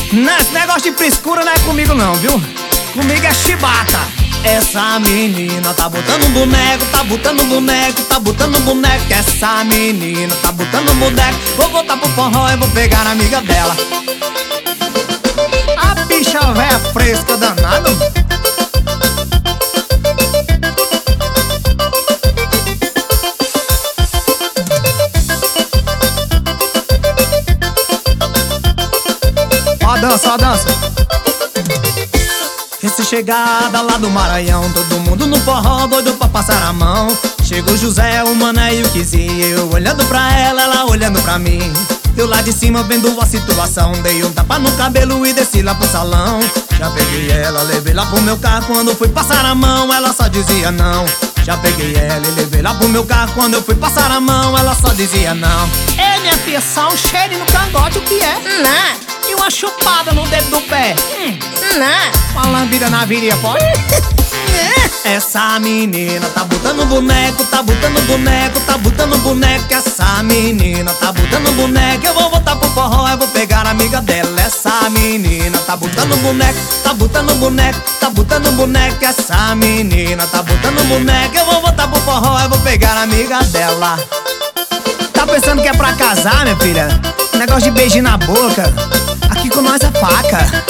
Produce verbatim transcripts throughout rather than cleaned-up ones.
Nesse negócio de frescura não é comigo não, viu? Comigo é chibata. Essa menina tá botando boneco, tá botando boneco, tá botando boneco. Essa menina tá botando boneco. Vou voltar pro forró e vou pegar a amiga dela. A bicha véia fresca danada. Ó a dança, ó a dança. Esse chegada lá do Maranhão, todo mundo no forró doido pra passar a mão. Chegou José, o Mané e o Kizinho, eu olhando pra ela, ela olhando pra mim. Eu lá de cima vendo a situação, dei um tapa no cabelo e desci lá pro salão. Já peguei ela, levei lá pro meu carro, quando fui passar a mão, ela só dizia não. Já peguei ela e levei lá pro meu carro, quando eu fui passar a mão, ela só dizia não. Ei, minha filha, só um cheirinho no cangote, o que é? Não. E uma chupada no dedo do pé. Hum, não. Uma lambida na virilha, pode? Essa menina tá botando boneco, tá botando boneco, tá botando boneco. Essa menina tá botando boneco. Eu vou voltar pro forró, eu vou pegar a amiga dela. Essa menina tá botando boneco, tá botando boneco, tá botando boneco. Essa menina tá botando boneco. Eu vou voltar pro forró, eu vou pegar a amiga dela. Tá pensando que é pra casar, minha filha? Negócio de beijinho na boca. Aqui com nós é faca.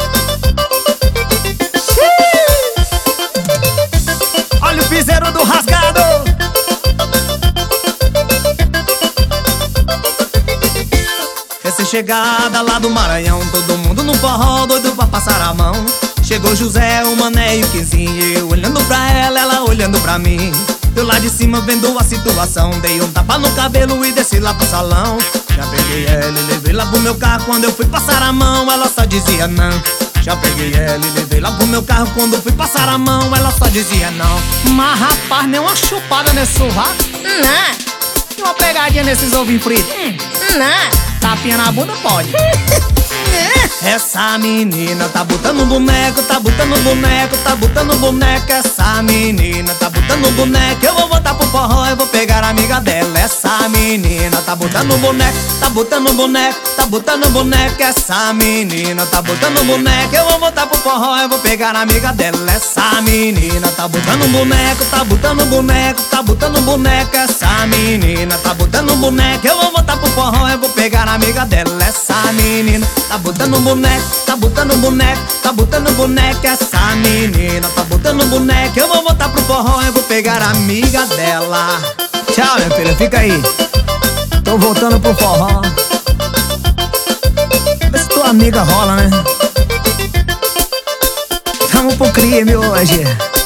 Olha o piseiro do rasgado. Essa chegada lá do Maranhão, todo mundo no forró doido pra passar a mão. Chegou José, o Mané e o Kizinho, eu olhando pra ela, ela olhando pra mim. Eu lá de cima vendo a situação, dei um tapa no cabelo e desci lá pro salão. Já peguei ela e levei lá pro meu carro, quando eu fui passar a mão, ela só dizia não. Já peguei ela e levei lá pro meu carro, quando eu fui passar a mão, ela só dizia não. Mas rapaz, nem uma chupada nesse sovaco. Não. E uma pegadinha nesses ovinhos fritos. Hum. Não. Tapinha na bunda pode. Essa menina tá botando boneco, tá botando boneco, tá botando boneco. Essa menina tá botando boneco. Eu vou voltar pro forró, eu vou pegar a amiga dela. Essa menina tá botando boneco, tá botando boneco, tá botando boneco. Essa menina tá botando boneco. Eu vou voltar pro forró, eu vou pegar a amiga dela. Essa menina tá botando boneco, tá botando boneco, tá botando boneco. Essa menina tá botando boneco. Eu vou voltar pro forró, eu vou pegar a amiga dela. Essa menina tá botando boneco, tá botando boneco, tá botando boneco. Essa menina tá botando boneco. Eu vou voltar pro forró, eu vou pegar a amiga dela. Tchau, minha filha, fica aí. Tô voltando pro forró. Vê se tua amiga rola, né? Vamos pro crime hoje.